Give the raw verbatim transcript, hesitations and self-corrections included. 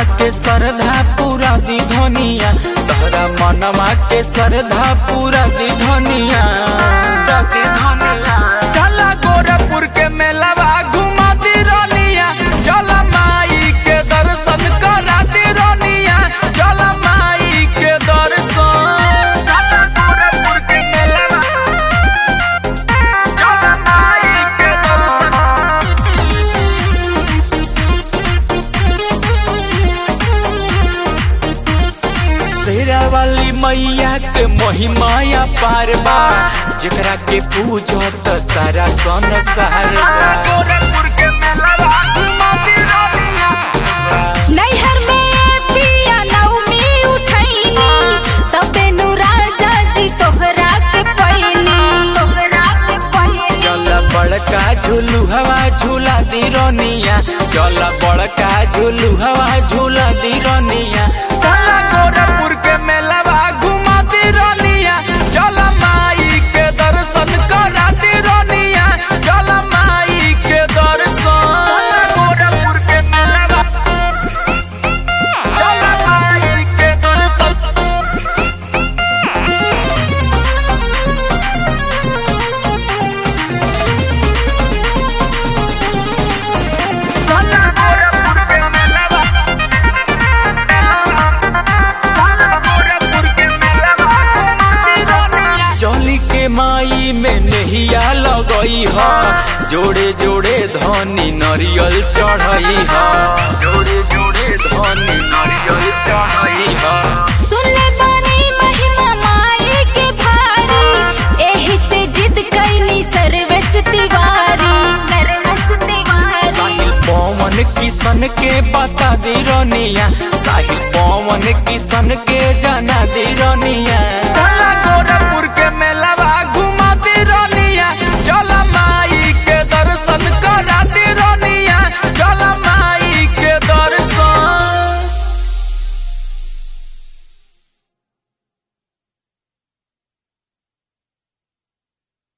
के श्रद्धा पूरा दी धनिया, तोहरा मनवा के श्रद्धा पूरा दी धनिया। चला गोरखपुर के मेलावा घुमा दी रनिया, चला माई के दर्शन करा दी रनिया, चला माई के दर्शन। चला गोरखपुर के मेलावा, चला माई के दर्शन। शेरा वाली मैया के महिमा पार बा, जेकरा के पूजो तो सारा संसार बा। गोरखपुर के मेलावा घुमा दी रनिया। नैहर में पिया नवमी उठैनी, तबे नु राजा जी तोहरा के पैनी, तोहरा के पैनी। चल बड़का झूलू हवा झूला दी रनिया, चल बड़का झूलू हवा झूला दी रनिया। चल गोरखपुर के मेलावा घुमा दी रनिया, चल माई के दर्शन करा दी रनिया, चल माई के दर्शन। गोरखपुर के मेलावा, चल माई के दर्शन। चौली के माई में नहिया लगई हा, जोड़े जोड़े धनी नरियल चढ़ई हा, जोड़े जोड़े धनी नरियल चढ़ई हा। सुन ले बानी महिमा माई के भारी, एही से जिद कैनी सर्वेश तिवारी, सर्वेश तिवारी। साहिल पवन किशन के बता दी रनिया, साहिल पवन किशन के जाना दी रनिया।